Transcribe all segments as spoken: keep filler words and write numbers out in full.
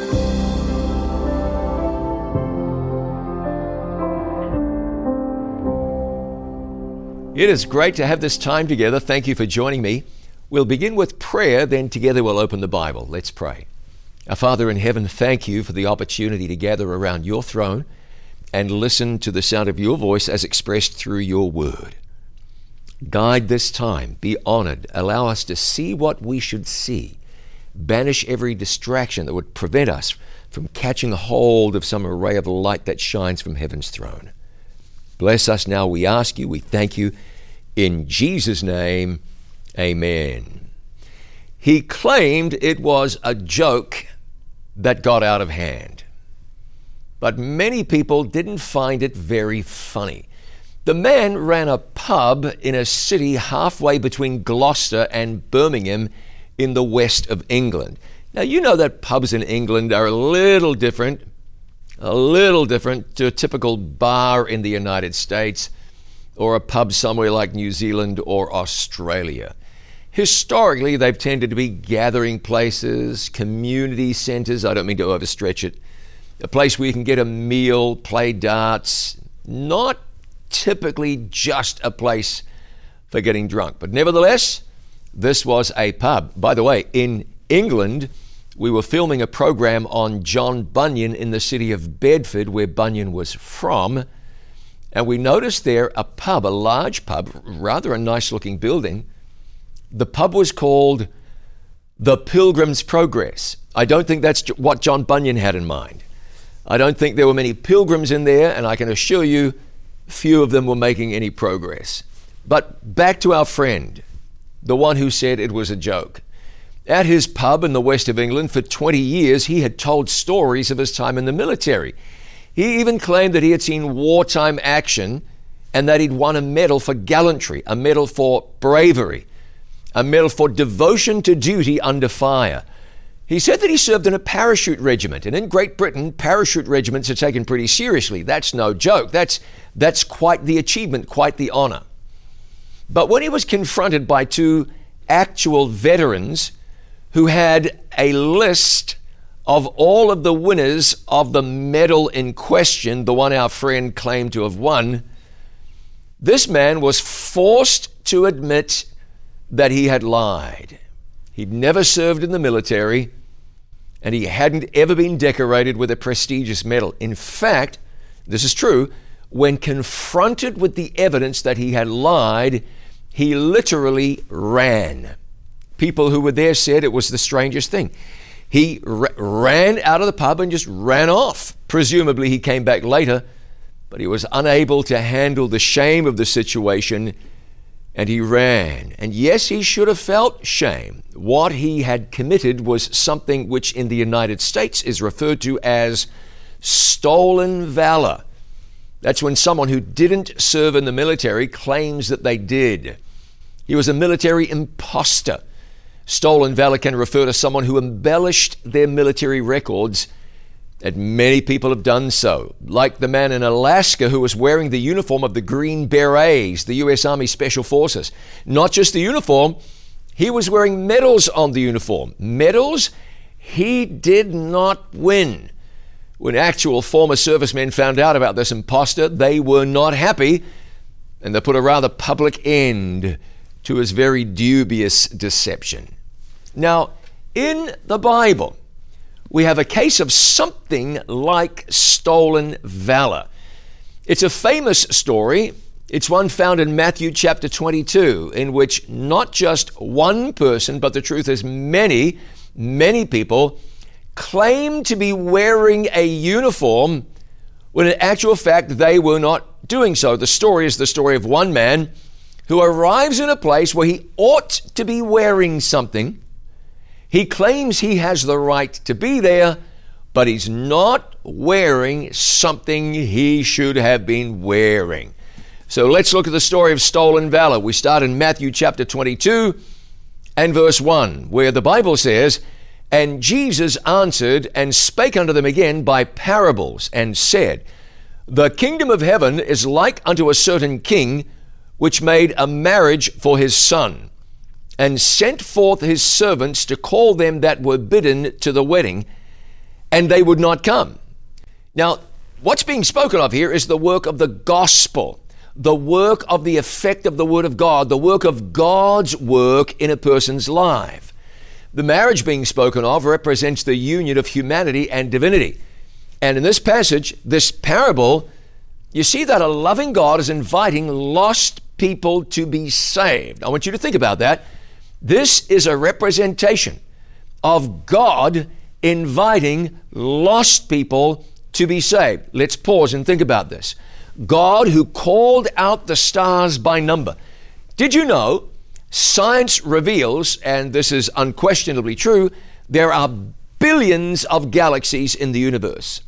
It is great to have this time together. Thank you for joining me. We'll begin with prayer, then together we'll open the Bible. Let's pray. Our Father in heaven, thank you for the opportunity to gather around your throne and listen to the sound of your voice as expressed through your word. Guide this time, be honored, allow us to see what we should see. Banish every distraction that would prevent us from catching hold of some ray of light that shines from heaven's throne. Bless us now, we ask you, we thank you. In Jesus' name, amen. He claimed it was a joke that got out of hand. But many people didn't find it very funny. The man ran a pub in a city halfway between Gloucester and Birmingham in the west of England. Now, you know that pubs in England are a little different, a little different to a typical bar in the United States or a pub somewhere like New Zealand or Australia. Historically, they've tended to be gathering places, community centers. I don't mean to overstretch it. A place where you can get a meal, play darts, not typically just a place for getting drunk. But nevertheless, this was a pub. By the way, in England, we were filming a program on John Bunyan in the city of Bedford, where Bunyan was from. And we noticed there a pub, a large pub, rather a nice looking building. The pub was called the Pilgrim's Progress. I don't think that's what John Bunyan had in mind. I don't think there were many pilgrims in there, and I can assure you, few of them were making any progress. But back to our friend, the one who said it was a joke. At his pub in the west of England for twenty years, he had told stories of his time in the military. He even claimed that he had seen wartime action and that he'd won a medal for gallantry, a medal for bravery, a medal for devotion to duty under fire. He said that he served in a parachute regiment, and in Great Britain, parachute regiments are taken pretty seriously. That's no joke. That's, that's quite the achievement, quite the honor. But when he was confronted by two actual veterans who had a list of all of the winners of the medal in question, the one our friend claimed to have won, this man was forced to admit that he had lied. He'd never served in the military, and he hadn't ever been decorated with a prestigious medal. In fact, this is true, when confronted with the evidence that he had lied, he literally ran. People who were there said it was the strangest thing. He r- ran out of the pub and just ran off. Presumably he came back later, but he was unable to handle the shame of the situation, and he ran. And yes, he should have felt shame. What he had committed was something which in the United States is referred to as stolen valor. That's when someone who didn't serve in the military claims that they did. He was a military imposter. Stolen valor can refer to someone who embellished their military records, and many people have done so. Like the man in Alaska who was wearing the uniform of the Green Berets, the U S Army Special Forces. Not just the uniform, he was wearing medals on the uniform. Medals he did not win. When actual former servicemen found out about this imposter, they were not happy, and they put a rather public end to his very dubious deception. Now, in the Bible, we have a case of something like stolen valor. It's a famous story. It's one found in Matthew chapter twenty-two, in which not just one person, but the truth is many, many people claim to be wearing a uniform when in actual fact they were not doing so. The story is the story of one man who arrives in a place where he ought to be wearing something. He claims he has the right to be there, but he's not wearing something he should have been wearing. So let's look at the story of stolen valor. We start in Matthew chapter twenty-two and verse one, where the Bible says, "And Jesus answered and spake unto them again by parables, and said, The kingdom of heaven is like unto a certain king, which made a marriage for his son, and sent forth his servants to call them that were bidden to the wedding. and they would not come. Now, what's being spoken of here is the work of the gospel, the work of the effect of the Word of God, the work of God's work in a person's life. The marriage being spoken of represents the union of humanity and divinity. And in this passage, this parable, you see that a loving God is inviting lost people to be saved. I want you to think about that. This is a representation of God inviting lost people to be saved. Let's pause and think about this. God who called out the stars by number. Did you know science reveals, and this is unquestionably true, there are billions of galaxies in the universe.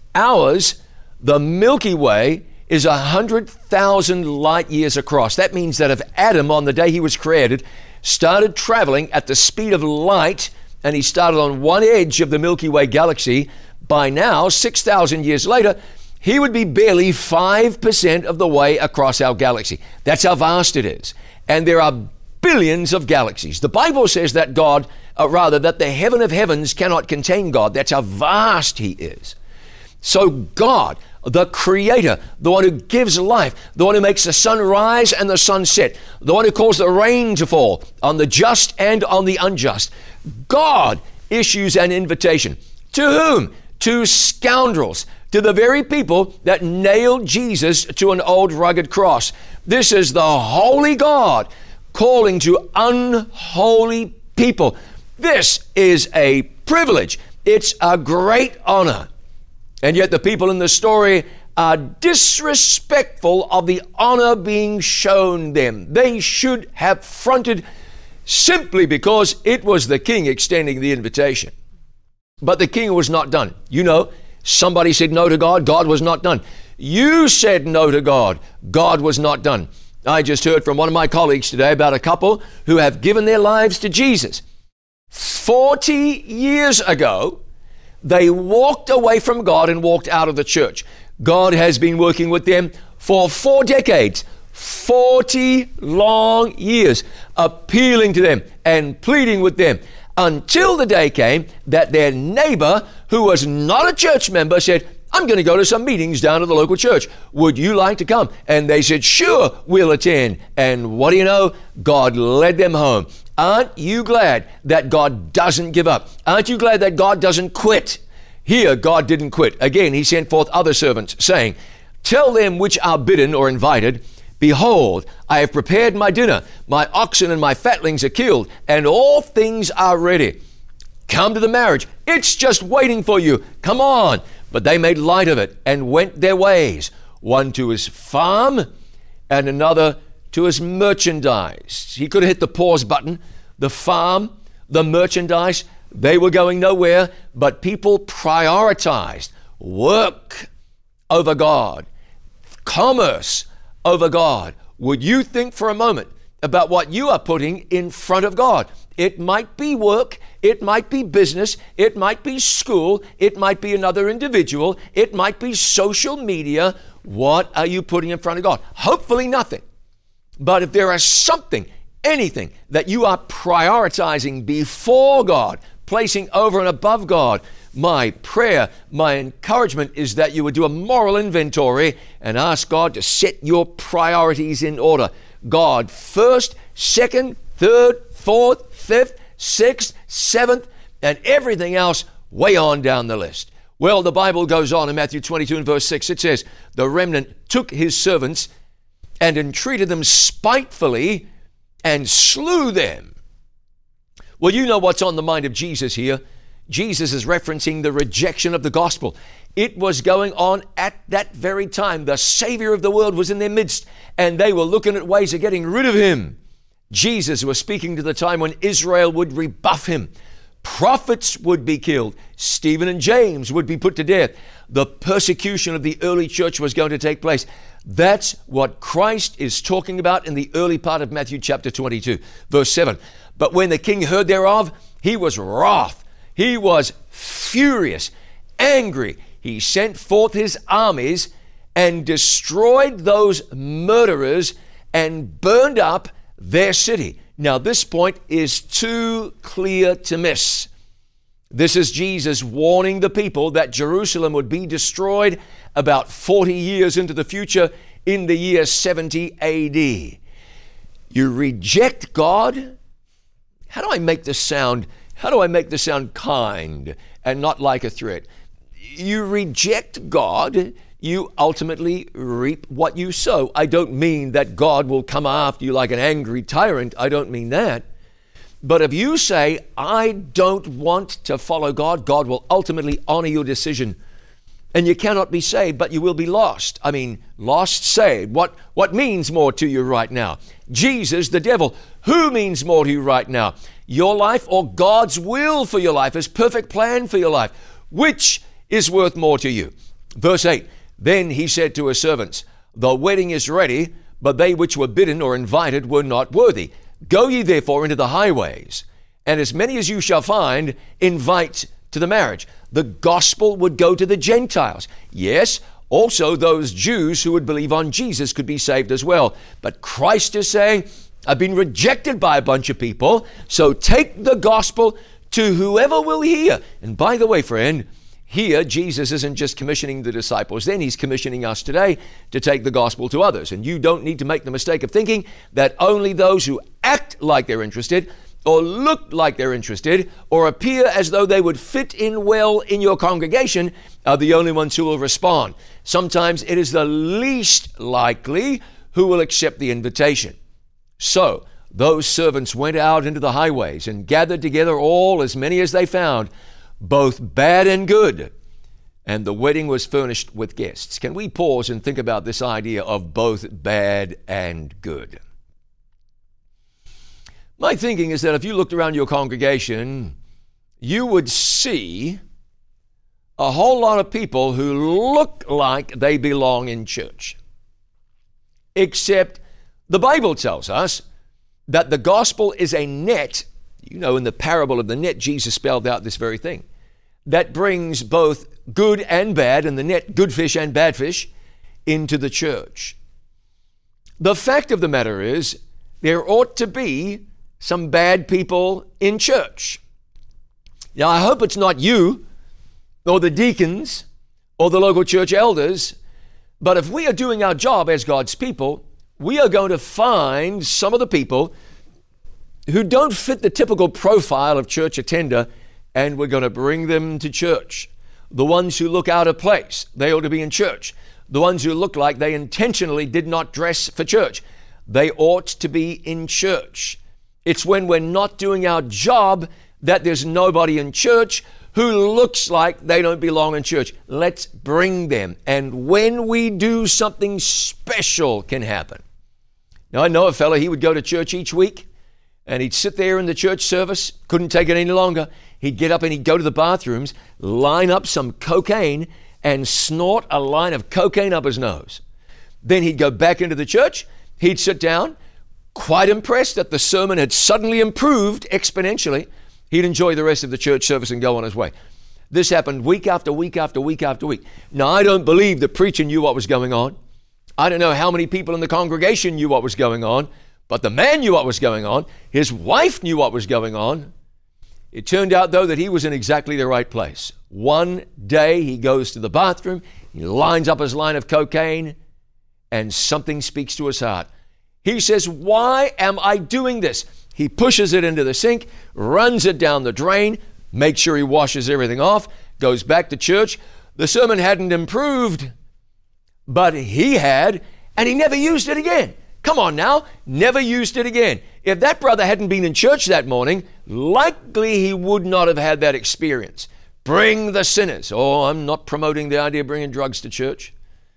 Ours, the Milky Way, is one hundred thousand light years across. That means that if Adam, on the day he was created, started traveling at the speed of light, and he started on one edge of the Milky Way galaxy, by now, six thousand years later, he would be barely five percent of the way across our galaxy. That's how vast it is. And there are billions of galaxies. The Bible says that God, uh, rather, that the heaven of heavens cannot contain God. That's how vast he is. So God, the creator, the one who gives life, the one who makes the sun rise and the sun set, the one who caused the rain to fall on the just and on the unjust, God issues an invitation. To whom? To scoundrels, to the very people that nailed Jesus to an old rugged cross. This is the holy God calling to unholy people. This is a privilege. It's a great honor. And yet the people in the story are disrespectful of the honor being shown them. They should have fronted simply because it was the king extending the invitation. But the king was not done. You know, somebody said no to God, God was not done. You said no to God, God was not done. I just heard from one of my colleagues today about a couple who have given their lives to Jesus. Forty years ago, they walked away from God and walked out of the church. God has been working with them for four decades, forty long years, appealing to them and pleading with them, until the day came that their neighbor, who was not a church member, said, I'm going to go to some meetings down at the local church. Would you like to come? And they said, sure, we'll attend. And what do you know? God led them home. Aren't you glad that God doesn't give up? Aren't you glad that God doesn't quit? Here, God didn't quit. Again, he sent forth other servants, saying, tell them which are bidden or invited, behold, I have prepared my dinner. My oxen and my fatlings are killed, and all things are ready. Come to the marriage. It's just waiting for you. Come on. But they made light of it and went their ways, one to his farm and another to his merchandise. He could have hit the pause button. The farm, the merchandise, they were going nowhere, but people prioritized work over God, commerce over God. Would you think for a moment about what you are putting in front of God? It might be work, it might be business, it might be school, it might be another individual, it might be social media. What are you putting in front of God? Hopefully nothing. But if there is something, anything that you are prioritizing before God, placing over and above God, my prayer, my encouragement is that you would do a moral inventory and ask God to set your priorities in order. God first, second, third, fourth, fifth, sixth, seventh, and everything else way on down the list. Well, the Bible goes on in Matthew twenty-two and verse six. It says, the remnant took his servants and entreated them spitefully and slew them. Well, you know what's on the mind of Jesus here. Jesus is referencing the rejection of the gospel. It was going on at that very time. The Savior of the world was in their midst, and they were looking at ways of getting rid of him. Jesus was speaking to the time when Israel would rebuff him. Prophets would be killed. Stephen and James would be put to death. The persecution of the early church was going to take place. That's what Christ is talking about in the early part of Matthew chapter twenty-two, verse seven. But when the king heard thereof, he was wroth. He was furious, angry. He sent forth his armies and destroyed those murderers and burned up their city. Now, this point is too clear to miss. This is Jesus warning the people that Jerusalem would be destroyed about forty years into the future in the year seventy A D. You reject God? How do I make this sound? How do I make this sound kind and not like a threat? You reject God, you ultimately reap what you sow. I don't mean that God will come after you like an angry tyrant. I don't mean that. But if you say, I don't want to follow God, God will ultimately honor your decision. And you cannot be saved, but you will be lost. I mean, lost, saved. What, what means more to you right now? Jesus, the devil. Who means more to you right now? Your life or God's will for your life, His perfect plan for your life? Which is worth more to you? Verse eight, then he said to his servants, the wedding is ready, but they which were bidden or invited were not worthy. Go ye therefore into the highways, and as many as you shall find, invite to the marriage. The gospel would go to the Gentiles. Yes, also those Jews who would believe on Jesus could be saved as well. But Christ is saying, I've been rejected by a bunch of people, so take the gospel to whoever will hear. And by the way, friend, here Jesus isn't just commissioning the disciples then, He's commissioning us today to take the gospel to others. And you don't need to make the mistake of thinking that only those who act like they're interested or look like they're interested or appear as though they would fit in well in your congregation are the only ones who will respond. Sometimes it is the least likely who will accept the invitation. So those servants went out into the highways and gathered together all, as many as they found, both bad and good, and the wedding was furnished with guests. Can we pause and think about this idea of both bad and good? My thinking is that if you looked around your congregation, you would see a whole lot of people who look like they belong in church. Except the Bible tells us that the gospel is a net. You know, in the parable of the net, Jesus spelled out this very thing, that brings both good and bad, and the net, good fish and bad fish, into the church. The fact of the matter is, there ought to be some bad people in church. Now, I hope it's not you, or the deacons, or the local church elders, but if we are doing our job as God's people, we are going to find some of the people who don't fit the typical profile of church attender, and we're going to bring them to church. The ones who look out of place, they ought to be in church. The ones who look like they intentionally did not dress for church, they ought to be in church. It's when we're not doing our job that there's nobody in church who looks like they don't belong in church. Let's bring them. And when we do, something special can happen. Now, I know a fellow, he would go to church each week, and he'd sit there in the church service, couldn't take it any longer. He'd get up and he'd go to the bathrooms, line up some cocaine, and snort a line of cocaine up his nose. Then he'd go back into the church, he'd sit down, quite impressed that the sermon had suddenly improved exponentially. He'd enjoy the rest of the church service and go on his way. This happened week after week after week after week. Now, I don't believe the preacher knew what was going on. I don't know how many people in the congregation knew what was going on, but the man knew what was going on. His wife knew what was going on. It turned out, though, that he was in exactly the right place. One day he goes to the bathroom, he lines up his line of cocaine, and something speaks to his heart. He says, why am I doing this? He pushes it into the sink, runs it down the drain, makes sure he washes everything off, goes back to church. The sermon hadn't improved, but he had, and he never used it again. Come on now, never used it again. If that brother hadn't been in church that morning, likely he would not have had that experience. Bring the sinners. Oh, I'm not promoting the idea of bringing drugs to church.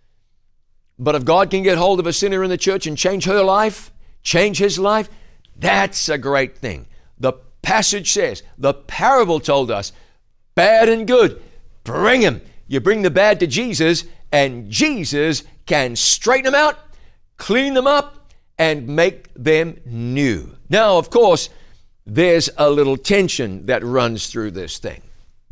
But if God can get hold of a sinner in the church and change her life, change his life, that's a great thing. The passage says, the parable told us, bad and good, bring him. You bring the bad to Jesus, and Jesus can straighten them out, clean them up, and make them new. Now, of course, there's a little tension that runs through this thing.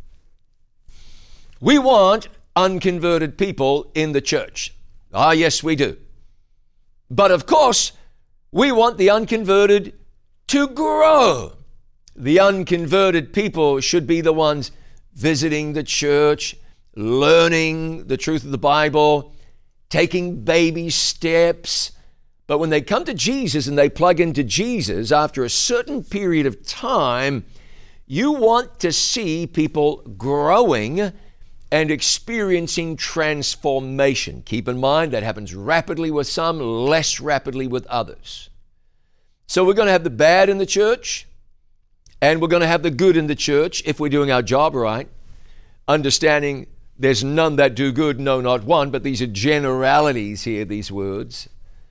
We want unconverted people in the church. Ah, yes, we do. But of course, we want the unconverted to grow. The unconverted people should be the ones visiting the church, learning the truth of the Bible, taking baby steps. But when they come to Jesus and they plug into Jesus, after a certain period of time, you want to see people growing and experiencing transformation. Keep in mind that happens rapidly with some, less rapidly with others. So we're going to have the bad in the church, and we're going to have the good in the church if we're doing our job right, understanding there's none that do good, no, not one, but these are generalities here, these words.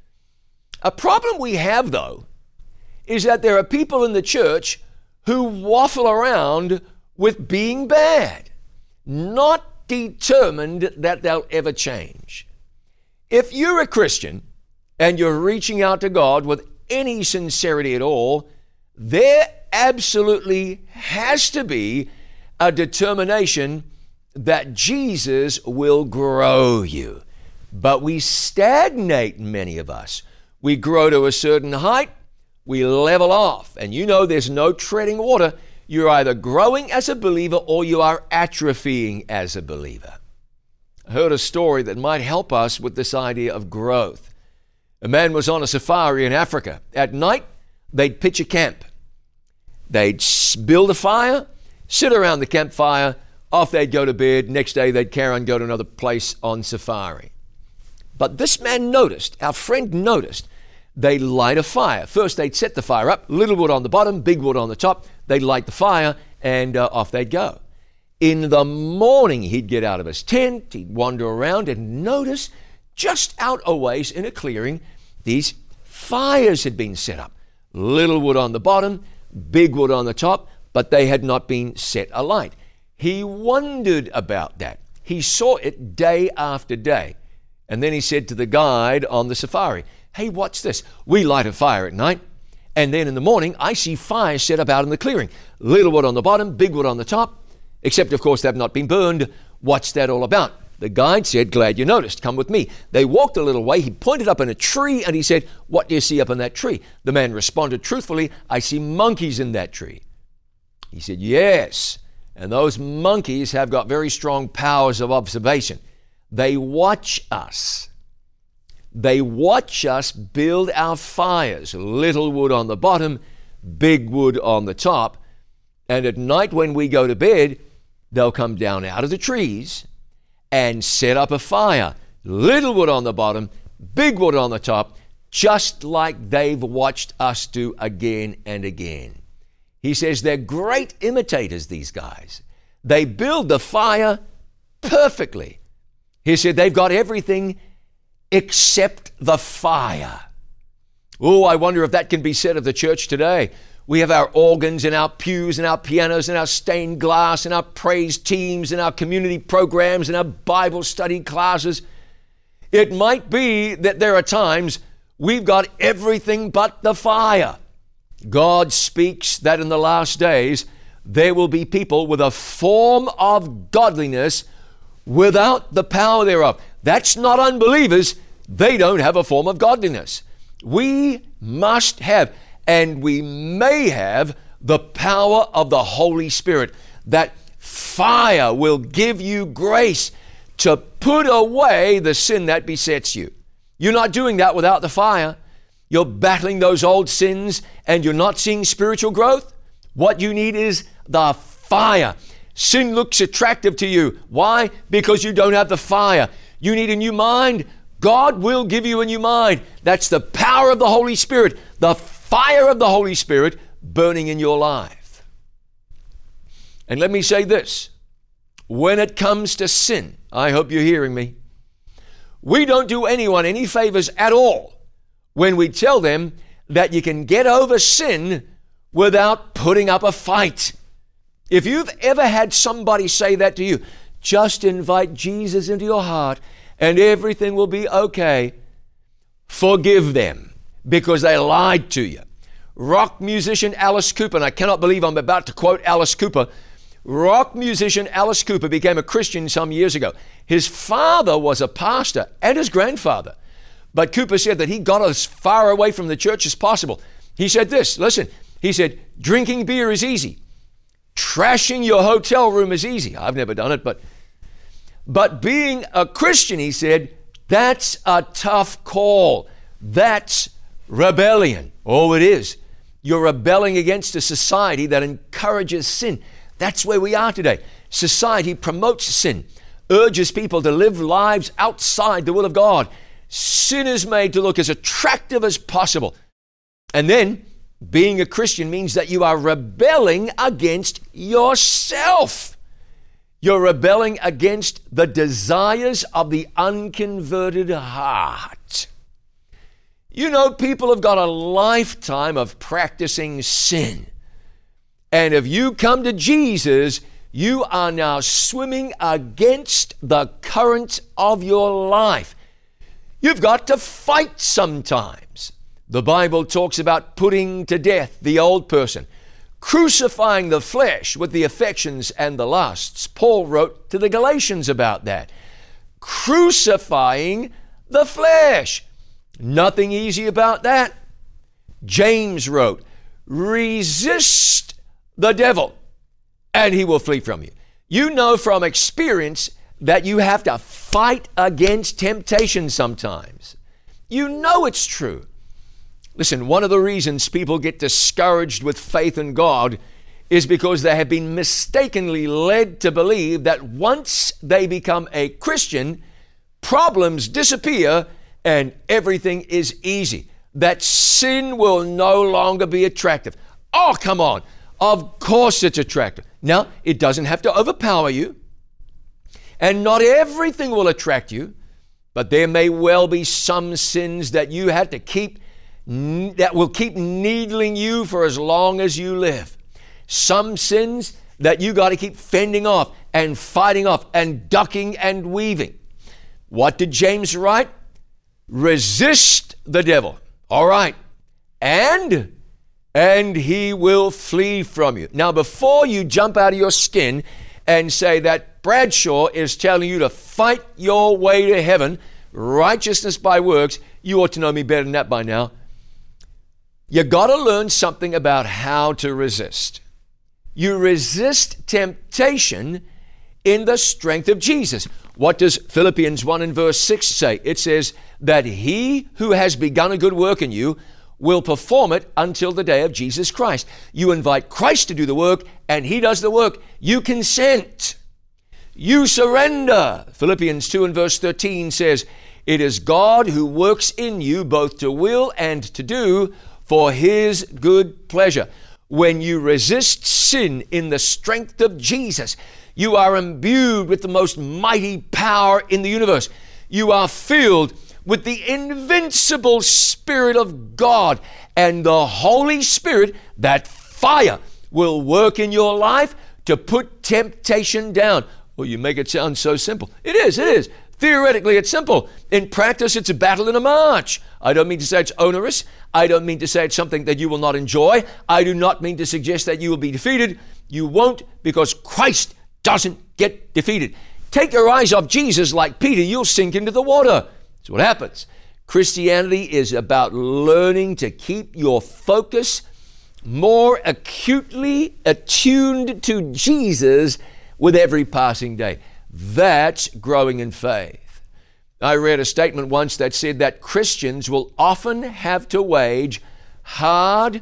A problem we have, though, is that there are people in the church who waffle around with being bad, not determined that they'll ever change. If you're a Christian and you're reaching out to God with any sincerity at all, there absolutely has to be a determination that Jesus will grow you. But we stagnate, many of us. We grow to a certain height, we level off, and you know there's no treading water. You're either growing as a believer or you are atrophying as a believer. I heard a story that might help us with this idea of growth. A man was on a safari in Africa. At night, they'd pitch a camp. They'd build a fire, sit around the campfire, off they'd go to bed. Next day, they'd carry on, go to another place on safari. But this man noticed, our friend noticed, they light a fire. First, they'd set the fire up, little wood on the bottom, big wood on the top. They'd light the fire, and uh, off they'd go. In the morning, he'd get out of his tent, he'd wander around and notice just out a ways in a clearing, these fires had been set up. Little wood on the bottom, big wood on the top, but they had not been set alight. He wondered about that. He saw it day after day. And then he said to the guide on the safari, "Hey, what's this? We light a fire at night, and then in the morning, I see fires set up out in the clearing. Little wood on the bottom, big wood on the top, except, of course, they've not been burned. What's that all about?" The guide said, "Glad you noticed. Come with me." They walked a little way. He pointed up in a tree, and he said, "What do you see up in that tree?" The man responded truthfully, "I see monkeys in that tree." He said, "Yes, and those monkeys have got very strong powers of observation. They watch us. They watch us build our fires, little wood on the bottom, big wood on the top. And at night when we go to bed, they'll come down out of the trees and set up a fire, little wood on the bottom, big wood on the top, just like they've watched us do again and again." He says they're great imitators, these guys. They build the fire perfectly. He said they've got everything except the fire. Oh, I wonder if that can be said of the church today. We have our organs and our pews and our pianos and our stained glass and our praise teams and our community programs and our Bible study classes. It might be that there are times we've got everything but the fire. God speaks that in the last days there will be people with a form of godliness without the power thereof. That's not unbelievers. They don't have a form of godliness. We must have, and we may have, the power of the Holy Spirit. That fire will give you grace to put away the sin that besets you. You're not doing that without the fire. You're battling those old sins and you're not seeing spiritual growth. What you need is the fire. Sin looks attractive to you. Why? Because you don't have the fire. You need a new mind. God will give you a new mind. That's the power of the Holy Spirit, the fire of the Holy Spirit burning in your life. And let me say this. When it comes to sin, I hope you're hearing me, we don't do anyone any favors at all when we tell them that you can get over sin without putting up a fight. If you've ever had somebody say that to you, just invite Jesus into your heart and everything will be okay, forgive them because they lied to you. Rock musician Alice Cooper, and I cannot believe I'm about to quote Alice Cooper. Rock musician Alice Cooper became a Christian some years ago. His father was a pastor and his grandfather. But Cooper said that he got as far away from the church as possible. He said this, listen, He said, drinking beer is easy. Trashing your hotel room is easy. I've never done it, but but being a Christian, he said, that's a tough call. That's rebellion. Oh, it is. You're rebelling against a society that encourages sin. That's where we are today. Society promotes sin, urges people to live lives outside the will of God. Sin is made to look as attractive as possible. And then being a Christian means that you are rebelling against yourself. You're rebelling against the desires of the unconverted heart. You know, people have got a lifetime of practicing sin. And if you come to Jesus, you are now swimming against the current of your life. You've got to fight sometimes. The Bible talks about putting to death the old person, crucifying the flesh with the affections and the lusts. Paul wrote to the Galatians about that. Crucifying the flesh. Nothing easy about that. James wrote, resist the devil and he will flee from you. You know from experience that you have to fight against temptation sometimes. You know it's true. Listen, one of the reasons people get discouraged with faith in God is because they have been mistakenly led to believe that once they become a Christian, problems disappear and everything is easy. That sin will no longer be attractive. Oh, come on. Of course it's attractive. Now, it doesn't have to overpower you. And not everything will attract you. But there may well be some sins that you have to keep, that will keep needling you for as long as you live. Some sins that you got to keep fending off and fighting off and ducking and weaving. What did James write? Resist the devil. All right. And, and he will flee from you. Now, before you jump out of your skin and say that Bradshaw is telling you to fight your way to heaven, righteousness by works, you ought to know me better than that by now. You got to learn something about how to resist. You resist temptation in the strength of Jesus. What does Philippians one and verse six say? It says that he who has begun a good work in you will perform it until the day of Jesus Christ. You invite Christ to do the work and he does the work. You consent. You surrender. Philippians two and verse thirteen says, it is God who works in you both to will and to do for his good pleasure. When you resist sin in the strength of Jesus, you are imbued with the most mighty power in the universe. You are filled with the invincible Spirit of God, and the Holy Spirit, that fire, will work in your life to put temptation down. Well, you make it sound so simple. It is, it is. Theoretically, it's simple. In practice, it's a battle and a march. I don't mean to say it's onerous. I don't mean to say it's something that you will not enjoy. I do not mean to suggest that you will be defeated. You won't, because Christ doesn't get defeated. Take your eyes off Jesus like Peter, you'll sink into the water. That's what happens. Christianity is about learning to keep your focus more acutely attuned to Jesus with every passing day. That's growing in faith. I read a statement once that said that Christians will often have to wage hard,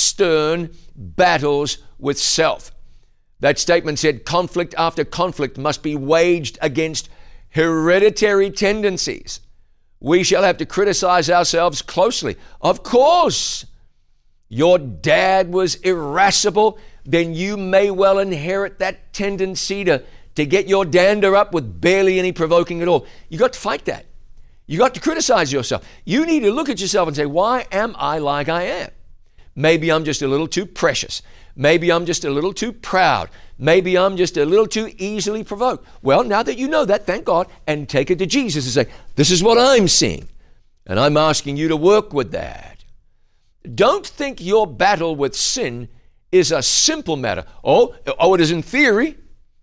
stern battles with self. That statement said conflict after conflict must be waged against hereditary tendencies. We shall have to criticize ourselves closely. Of course, your dad was irascible, then you may well inherit that tendency to, to get your dander up with barely any provoking at all. You got to fight that. You got to criticize yourself. You need to look at yourself and say, why am I like I am? Maybe I'm just a little too precious. Maybe I'm just a little too proud. Maybe I'm just a little too easily provoked. Well, now that you know that, thank God, and take it to Jesus and say, this is what I'm seeing, and I'm asking you to work with that. Don't think your battle with sin is a simple matter. Oh, oh, it is in theory.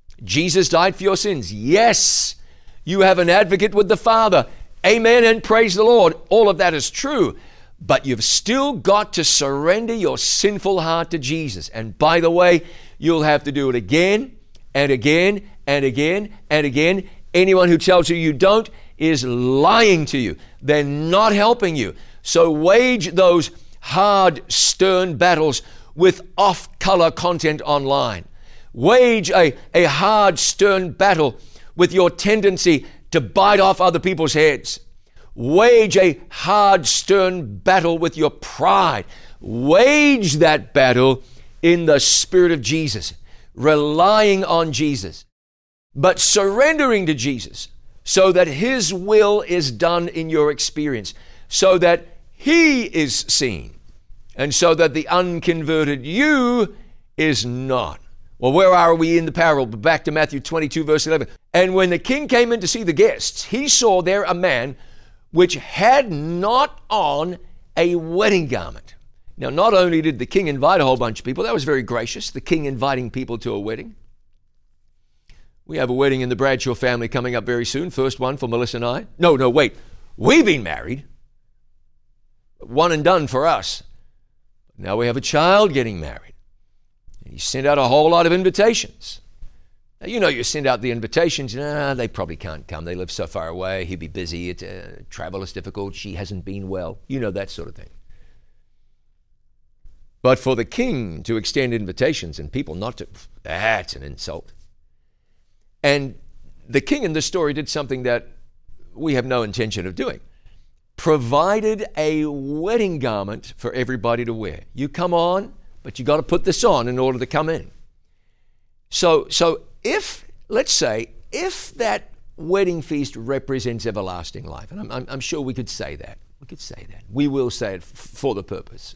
Jesus died for your sins. Yes, you have an advocate with the Father. Amen and praise the Lord. All of that is true. But you've still got to surrender your sinful heart to Jesus. And by the way, you'll have to do it again and again and again and again. Anyone who tells you you don't is lying to you. They're not helping you. So wage those hard, stern battles with off-color content online. Wage a, a hard, stern battle with your tendency to bite off other people's heads. Wage a hard, stern battle with your pride. Wage that battle in the Spirit of Jesus, relying on Jesus, but surrendering to Jesus so that His will is done in your experience, so that He is seen, and so that the unconverted you is not. Well, where are we in the parable? Back to Matthew twenty-two, verse eleven. And when the king came in to see the guests, he saw there a man which had not on a wedding garment. Now, not only did the king invite a whole bunch of people, that was very gracious, the king inviting people to a wedding. We have a wedding in the Bradshaw family coming up very soon, first one for Melissa and I. No, no, wait, we've been married. One and done for us. Now we have a child getting married. And he sent out a whole lot of invitations. Now, you know, you send out the invitations, nah, they probably can't come. They live so far away. He'd be busy. It, uh, travel is difficult. She hasn't been well. You know, that sort of thing. But for the king to extend invitations and people not to, that's an insult. And the king in this story did something that we have no intention of doing. Provided a wedding garment for everybody to wear. You come on, but you got to put this on in order to come in. So, so if, let's say, if that wedding feast represents everlasting life, and I'm, I'm, I'm sure we could say that, we could say that, we will say it f- for the purpose,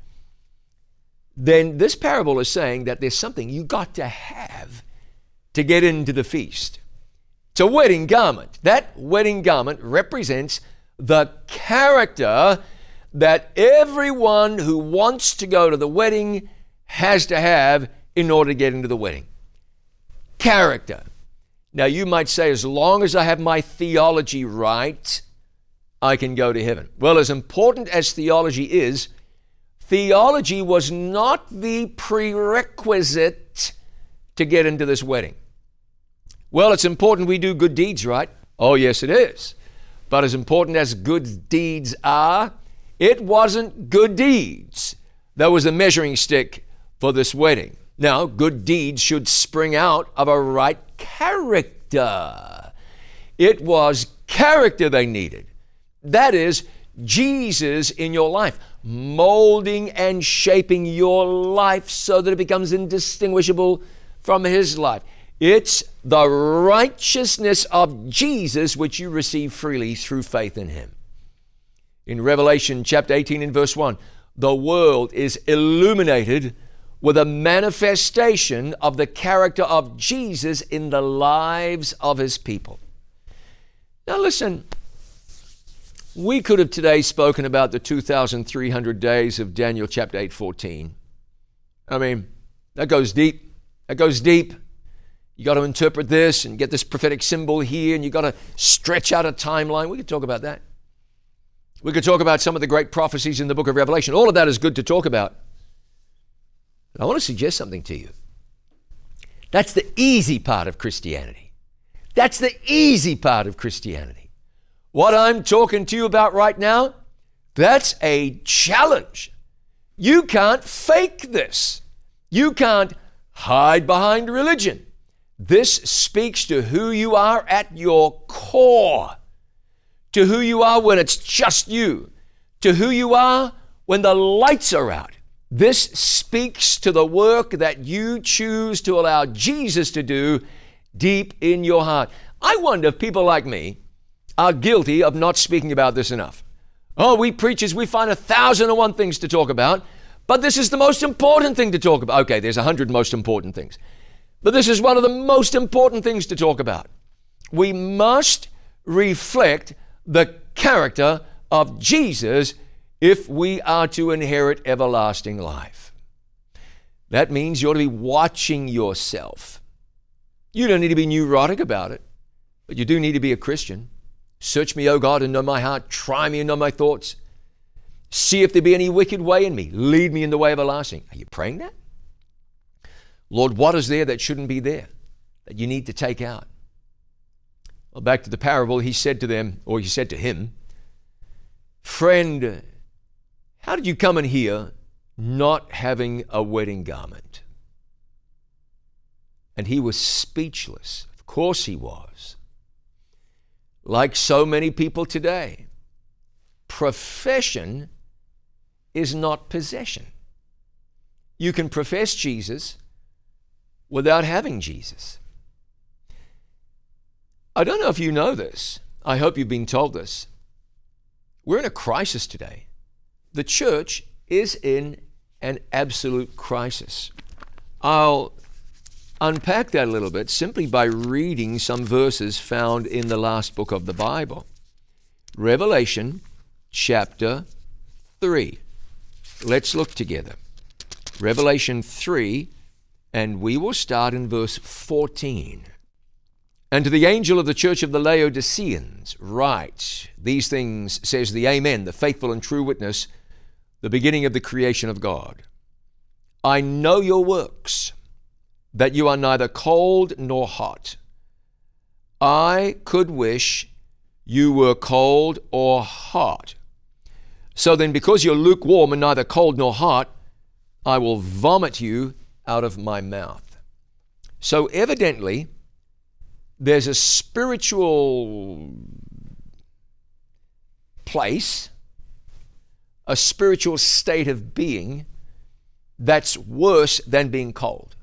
then this parable is saying that there's something you got to have to get into the feast. It's a wedding garment. That wedding garment represents the character that everyone who wants to go to the wedding has to have in order to get into the wedding. Character. Now you might say, as long as I have my theology right, I can go to heaven. Well, as important as theology is, theology was not the prerequisite to get into this wedding. Well, it's important we do good deeds, right? Oh, yes, it is. But as important as good deeds are, it wasn't good deeds that was the measuring stick for this wedding. Now, good deeds should spring out of a right character. It was character they needed. That is, Jesus in your life, molding and shaping your life so that it becomes indistinguishable from His life. It's the righteousness of Jesus which you receive freely through faith in Him. In Revelation chapter eighteen and verse one, the world is illuminated with a manifestation of the character of Jesus in the lives of His people. Now listen, we could have today spoken about the two thousand three hundred days of Daniel chapter eight fourteen. I mean, that goes deep. That goes deep. You got to interpret this and get this prophetic symbol here, and you got to stretch out a timeline. We could talk about that. We could talk about some of the great prophecies in the book of Revelation. All of that is good to talk about. But I want to suggest something to you. That's the easy part of Christianity. That's the easy part of Christianity. What I'm talking to you about right now, that's a challenge. You can't fake this. You can't hide behind religion. This speaks to who you are at your core, to who you are when it's just you, to who you are when the lights are out. This speaks to the work that you choose to allow Jesus to do deep in your heart. I wonder if people like me are guilty of not speaking about this enough. Oh, we preachers, we find a thousand and one things to talk about, but this is the most important thing to talk about. Okay, there's a hundred most important things. But this is one of the most important things to talk about. We must reflect the character of Jesus if we are to inherit everlasting life. That means you ought to be watching yourself. You don't need to be neurotic about it, but you do need to be a Christian. Search me, O God, and know my heart. Try me and know my thoughts. See if there be any wicked way in me. Lead me in the way everlasting. Are you praying that? Lord, what is there that shouldn't be there, that you need to take out? Well, back to the parable, he said to them, or he said to him, friend, how did you come in here not having a wedding garment? And he was speechless. Of course he was. Like so many people today, profession is not possession. You can profess Jesus without having Jesus. I don't know if you know this. I hope you've been told this. We're in a crisis today. The church is in an absolute crisis. I'll unpack that a little bit simply by reading some verses found in the last book of the Bible. Revelation chapter three. Let's look together. Revelation three, and we will start in verse fourteen. And to the angel of the church of the Laodiceans write, these things says the Amen, the faithful and true witness, the beginning of the creation of God. I know your works, that you are neither cold nor hot. I could wish you were cold or hot. So then, because you're lukewarm and neither cold nor hot, I will vomit you out of my mouth. So evidently, there's a spiritual place, a spiritual state of being that's worse than being cold.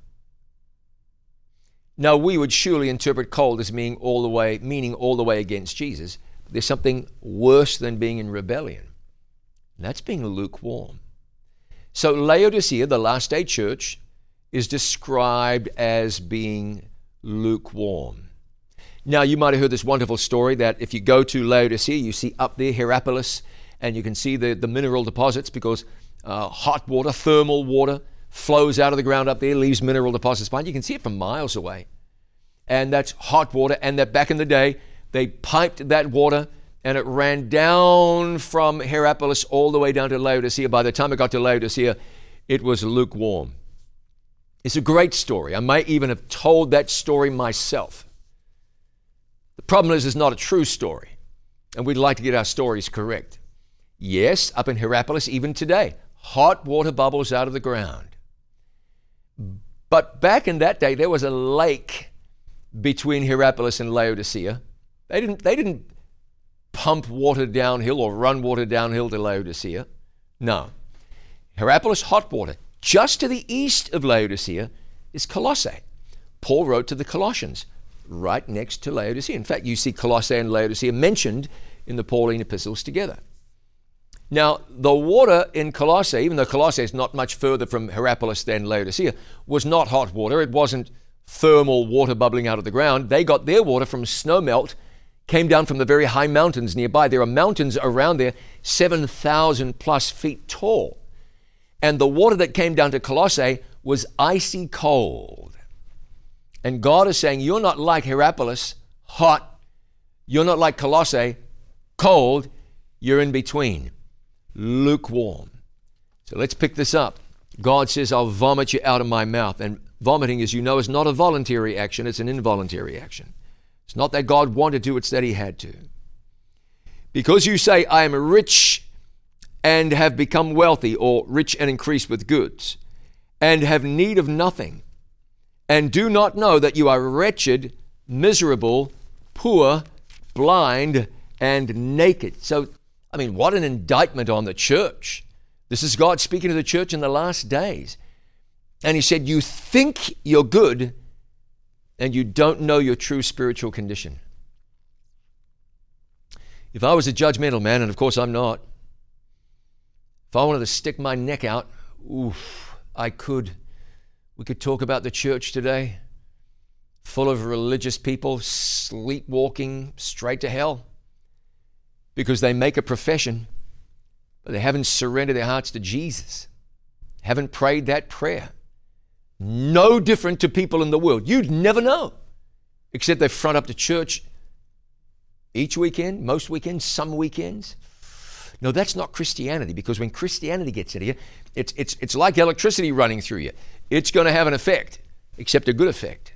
Now, we would surely interpret cold as meaning all the way, meaning all the way against Jesus. There's something worse than being in rebellion. And that's being lukewarm. So Laodicea, the last day church, is described as being lukewarm. Now, you might have heard this wonderful story that if you go to Laodicea, you see up there Hierapolis, and you can see the, the mineral deposits because uh, hot water, thermal water, flows out of the ground up there, leaves mineral deposits behind. You can see it from miles away. And that's hot water, and that back in the day, they piped that water, and it ran down from Hierapolis all the way down to Laodicea. By the time it got to Laodicea, it was lukewarm. It's a great story. I might even have told that story myself. The problem is it's not a true story, and we'd like to get our stories correct. Yes, up in Hierapolis, even today, hot water bubbles out of the ground. But back in that day, there was a lake between Hierapolis and Laodicea. They didn't, they didn't pump water downhill or run water downhill to Laodicea. No. Hierapolis, hot water. Just to the east of Laodicea is Colossae. Paul wrote to the Colossians, right next to Laodicea. In fact, you see Colossae and Laodicea mentioned in the Pauline epistles together. Now, the water in Colossae, even though Colossae is not much further from Hierapolis than Laodicea, was not hot water. It wasn't thermal water bubbling out of the ground. They got their water from snow melt, came down from the very high mountains nearby. There are mountains around there, seven thousand plus feet tall. And the water that came down to Colossae was icy cold. And God is saying, you're not like Hierapolis, hot. You're not like Colossae, cold. You're in between, lukewarm. So let's pick this up. God says, I'll vomit you out of my mouth. And vomiting, as you know, is not a voluntary action. It's an involuntary action. It's not that God wanted to, it's that he had to. Because you say, I am rich and have become wealthy, or rich and increased with goods, and have need of nothing, and do not know that you are wretched, miserable, poor, blind, and naked. So, I mean, what an indictment on the church. This is God speaking to the church in the last days. And he said, you think you're good, and you don't know your true spiritual condition. If I was a judgmental man, and of course I'm not, if I wanted to stick my neck out, oof, I could. We could talk about the church today, full of religious people sleepwalking straight to hell because they make a profession, but they haven't surrendered their hearts to Jesus, haven't prayed that prayer. No different to people in the world. You'd never know, except they front up to church each weekend, most weekends, some weekends. No, that's not Christianity, because when Christianity gets in here, it's, it's, it's like electricity running through you. It's going to have an effect, except a good effect.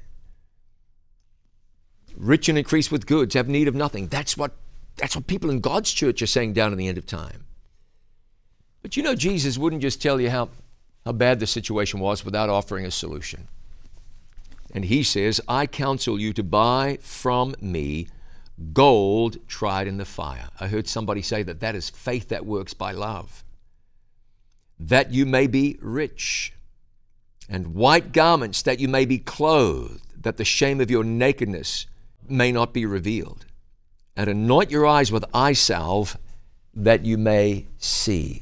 Rich and increase with goods, have need of nothing. That's what, that's what people in God's church are saying down in the end of time. But you know, Jesus wouldn't just tell you how, how bad the situation was without offering a solution. And he says, I counsel you to buy from me gold tried in the fire. I heard somebody say that that is faith that works by love. That you may be rich, and white garments that you may be clothed, that the shame of your nakedness may not be revealed. And anoint your eyes with eye salve, that you may see.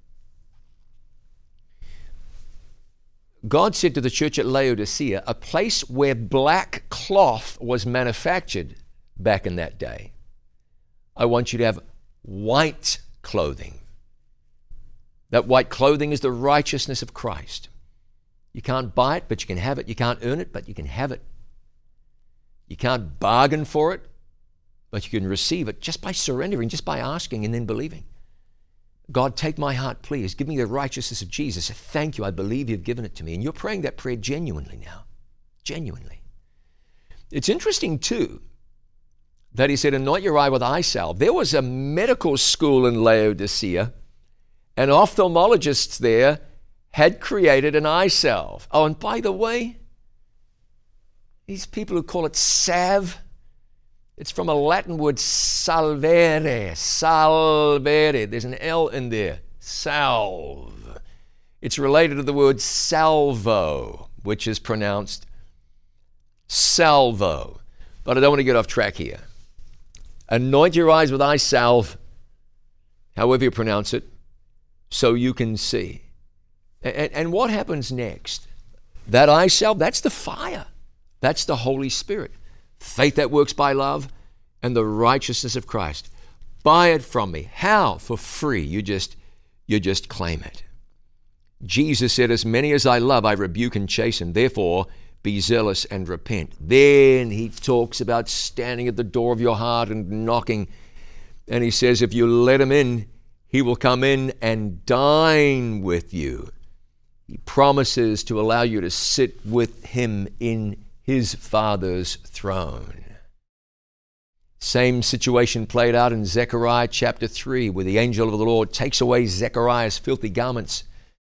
God said to the church at Laodicea, a place where black cloth was manufactured back in that day, I want you to have white clothing. That white clothing is the righteousness of Christ. You can't buy it, but you can have it. You can't earn it, but you can have it. You can't bargain for it, but you can receive it just by surrendering, just by asking and then believing. God, take my heart, please. Give me the righteousness of Jesus. Thank you. I believe you've given it to me. And you're praying that prayer genuinely now. Genuinely. It's interesting, too, that he said, anoint your eye with eye salve. There was a medical school in Laodicea, and ophthalmologists there had created an eye salve. Oh, and by the way, these people who call it salve, it's from a Latin word salvere, salvere. There's an L in there, salve. It's related to the word salvo, which is pronounced salvo. But I don't want to get off track here. Anoint your eyes with eye salve, however you pronounce it, so you can see. And, and what happens next? That eye salve, that's the fire. That's the Holy Spirit. Faith that works by love and the righteousness of Christ. Buy it from me. How? For free. You just, you just claim it. Jesus said, as many as I love, I rebuke and chasten. Therefore, be zealous and repent. Then he talks about standing at the door of your heart and knocking. And he says, if you let him in, he will come in and dine with you. He promises to allow you to sit with him in his Father's throne. Same situation played out in Zechariah chapter three, where the angel of the Lord takes away Zechariah's filthy garments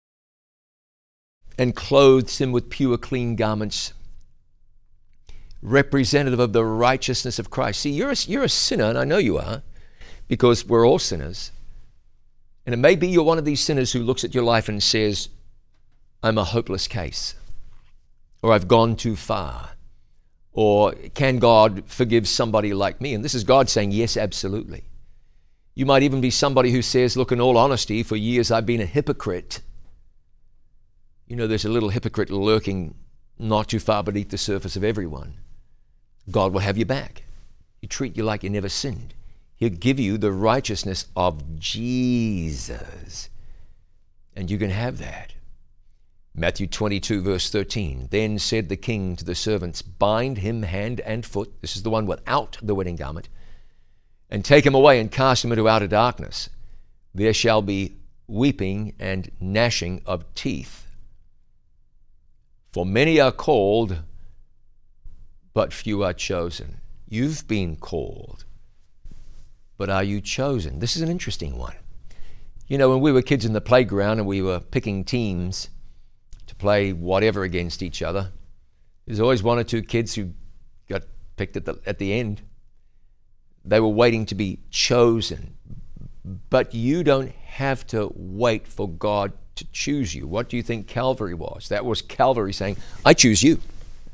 and clothes him with pure, clean garments, representative of the righteousness of Christ. See, you're a, you're a sinner, and I know you are, because we're all sinners. And it may be you're one of these sinners who looks at your life and says, I'm a hopeless case, or I've gone too far, or can God forgive somebody like me? And this is God saying, yes, absolutely. You might even be somebody who says, look, in all honesty, for years I've been a hypocrite. You know, there's a little hypocrite lurking not too far beneath the surface of everyone. God will have you back. He'll treat you like you never sinned. He'll give you the righteousness of Jesus, and you can have that. Matthew twenty-two, verse thirteen, then said the king to the servants, bind him hand and foot, this is the one without the wedding garment, and take him away and cast him into outer darkness. There shall be weeping and gnashing of teeth. For many are called, but few are chosen. You've been called, but are you chosen? This is an interesting one. You know, when we were kids in the playground and we were picking teams to play whatever against each other, there's always one or two kids who got picked at the, at the end. They were waiting to be chosen. But you don't have to wait for God to choose you. What do you think Calvary was? That was Calvary saying, I choose you.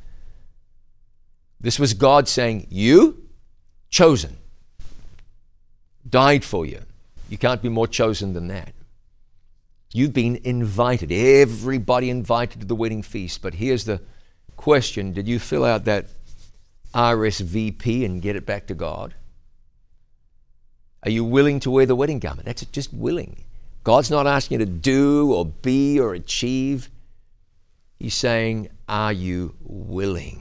This was God saying, you, chosen, died for you. You can't be more chosen than that. You've been invited. Everybody invited to the wedding feast. But here's the question. Did you fill out that R S V P and get it back to God? Are you willing to wear the wedding garment? That's just willing. God's not asking you to do or be or achieve. He's saying, are you willing?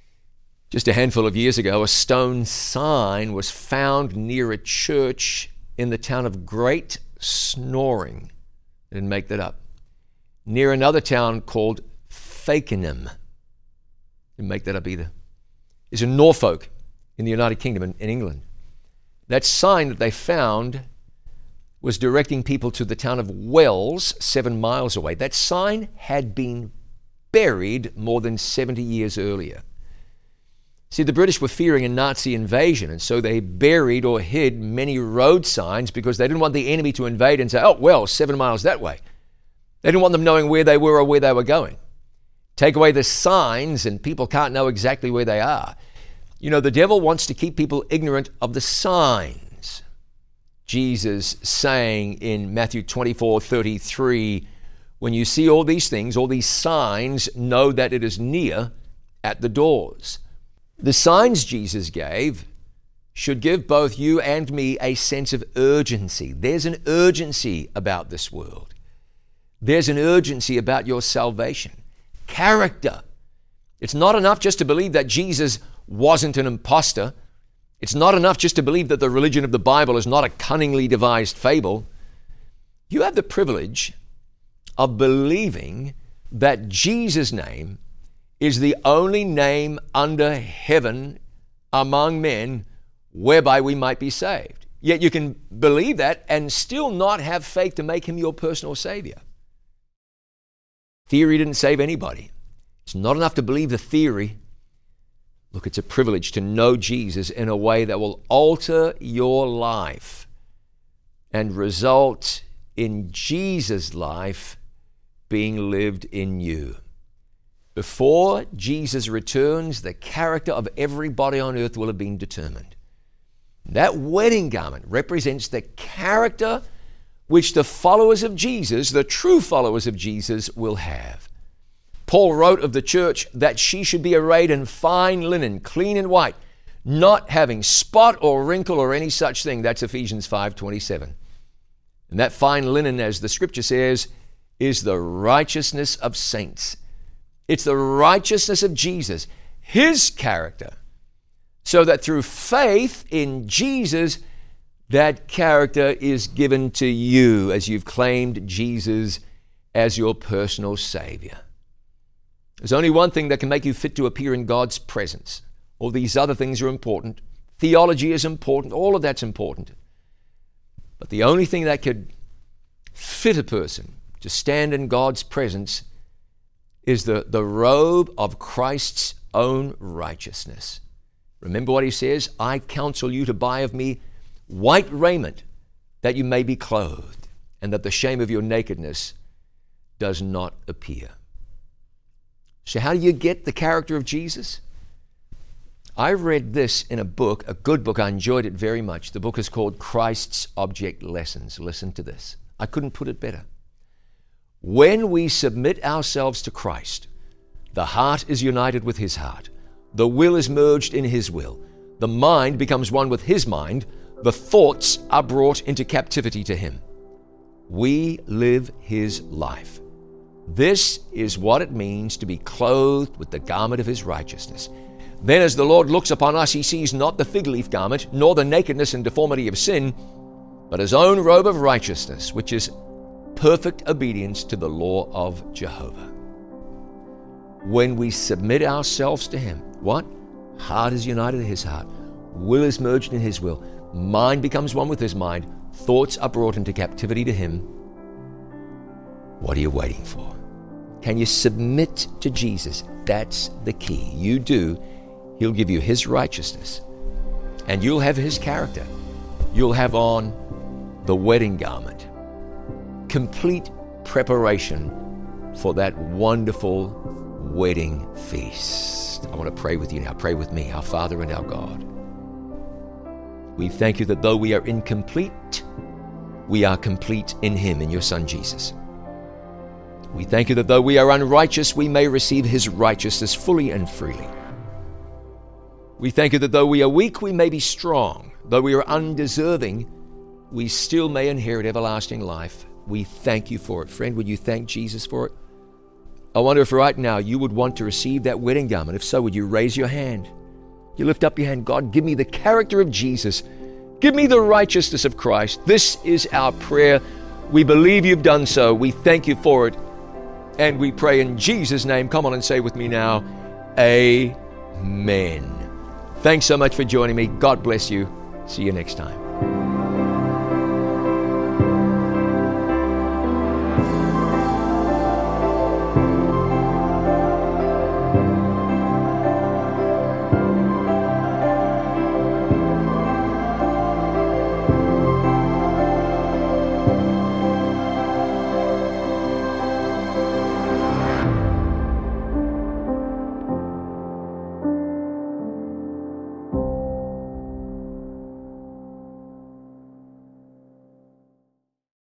Just a handful of years ago, a stone sign was found near a church in the town of Great Snoring. I didn't make that up. Near another town called Fakenham. Didn't make that up either. Is in Norfolk in the United Kingdom in, in England. That sign that they found was directing people to the town of Wells, seven miles away. That sign had been buried more than seventy years earlier. See, the British were fearing a Nazi invasion, and so they buried or hid many road signs because they didn't want the enemy to invade and say, oh, well, seven miles that way. They didn't want them knowing where they were or where they were going. Take away the signs and people can't know exactly where they are. You know, the devil wants to keep people ignorant of the signs. Jesus saying in Matthew twenty-four thirty-three, when you see all these things, all these signs, know that it is near at the doors. The signs Jesus gave should give both you and me a sense of urgency. There's an urgency about this world. There's an urgency about your salvation. Character. It's not enough just to believe that Jesus wasn't an imposter. It's not enough just to believe that the religion of the Bible is not a cunningly devised fable. You have the privilege of believing that Jesus' name is the only name under heaven among men whereby we might be saved. Yet you can believe that and still not have faith to make him your personal Savior. Theory didn't save anybody. It's not enough to believe the theory. Look, it's a privilege to know Jesus in a way that will alter your life and result in Jesus' life being lived in you. Before Jesus returns, the character of everybody on earth will have been determined. That wedding garment represents the character which the followers of Jesus, the true followers of Jesus, will have. Paul wrote of the church that she should be arrayed in fine linen, clean and white, not having spot or wrinkle or any such thing. That's Ephesians five twenty-seven. And that fine linen, as the scripture says, is the righteousness of saints. It's the righteousness of Jesus, his character, so that through faith in Jesus, that character is given to you as you've claimed Jesus as your personal Savior. There's only one thing that can make you fit to appear in God's presence. All these other things are important. Theology is important. All of that's important. But the only thing that could fit a person to stand in God's presence is the, the robe of Christ's own righteousness. Remember what he says, I counsel you to buy of me white raiment, that you may be clothed, and that the shame of your nakedness does not appear. So how do you get the character of Jesus? I read this in a book, a good book. I enjoyed it very much. The book is called Christ's Object Lessons. Listen to this. I couldn't put it better. When we submit ourselves to Christ, the heart is united with his heart. The will is merged in his will. The mind becomes one with his mind. The thoughts are brought into captivity to him. We live his life. This is what it means to be clothed with the garment of his righteousness. Then as the Lord looks upon us, he sees not the fig leaf garment, nor the nakedness and deformity of sin, but his own robe of righteousness, which is perfect obedience to the law of Jehovah. When we submit ourselves to him, what? Heart is united to his heart. Will is merged in his will. Mind becomes one with his mind. Thoughts are brought into captivity to him. What are you waiting for? Can you submit to Jesus? That's the key. You do. He'll give you his righteousness, and you'll have his character. You'll have on the wedding garment. Complete preparation for that wonderful wedding feast. I want to pray with you now. Pray with me. Our Father and our God, we thank you that though we are incomplete, we are complete in him, in your Son Jesus. We thank you that though we are unrighteous, we may receive his righteousness fully and freely. We thank you that though we are weak, we may be strong. Though we are undeserving, we still may inherit everlasting life. We thank you for it. Friend, would you thank Jesus for it? I wonder if right now you would want to receive that wedding garment. If so, would you raise your hand? You lift up your hand. God, give me the character of Jesus. Give me the righteousness of Christ. This is our prayer. We believe you've done so. We thank you for it. And we pray in Jesus' name. Come on and say with me now, Amen. Thanks so much for joining me. God bless you. See you next time.